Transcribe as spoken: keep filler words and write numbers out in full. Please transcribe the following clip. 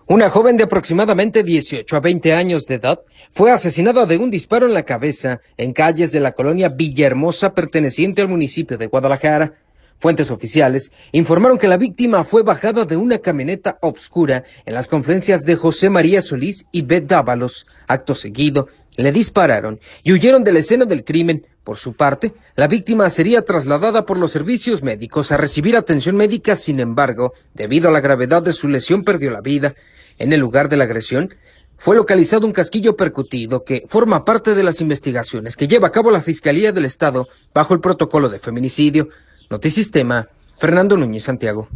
Una joven de aproximadamente dieciocho a veinte años de edad fue asesinada de un disparo en la cabeza en calles de la colonia Villahermosa perteneciente al municipio de Guadalajara. Fuentes oficiales informaron que la víctima fue bajada de una camioneta obscura en las confluencias de José María Solís y B. Dávalos. Acto seguido, le dispararon y huyeron de la escena del crimen. Por su parte, la víctima sería trasladada por los servicios médicos a recibir atención médica, sin embargo, debido a la gravedad de su lesión, perdió la vida. En el lugar de la agresión fue localizado un casquillo percutido que forma parte de las investigaciones que lleva a cabo la Fiscalía del Estado bajo el protocolo de feminicidio. Notisistema, Fernando Núñez Santiago.